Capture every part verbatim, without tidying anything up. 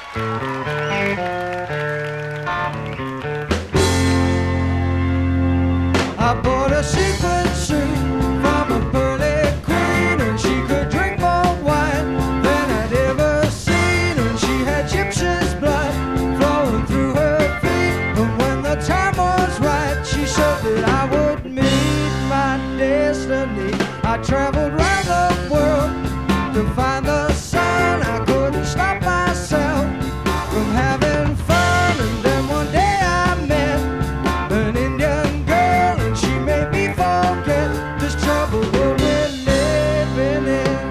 I bought a sequin suit from a pearly queen, and she could drink more wine than I'd ever seen, and she had gypsy's blood flowing through her feet. And when the time was right, she said that I would meet my destiny. I traveled round the world to find the sun. I couldn't stop myself from having fun, and then one day I met an Indian girl, and she made me forget this troubled world we're living in.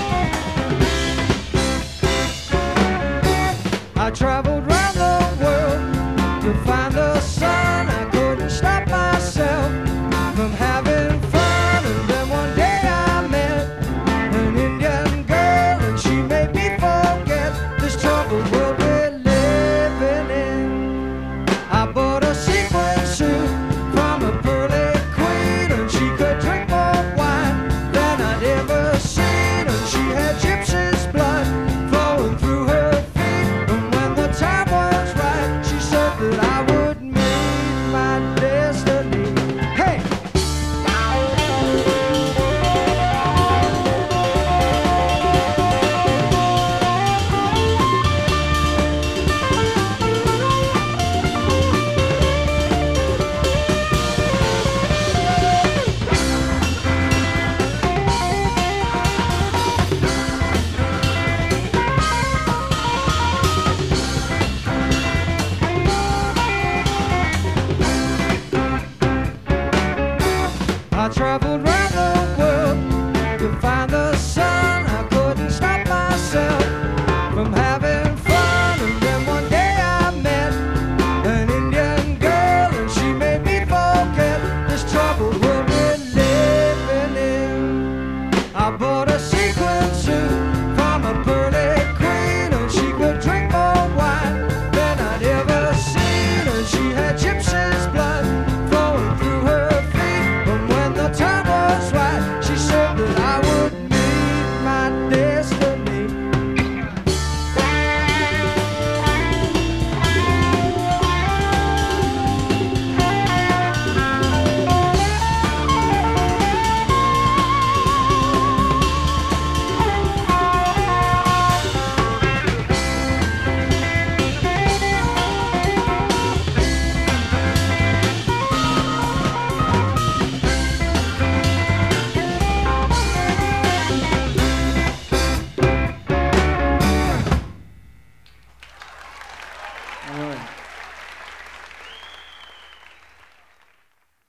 I traveled round the world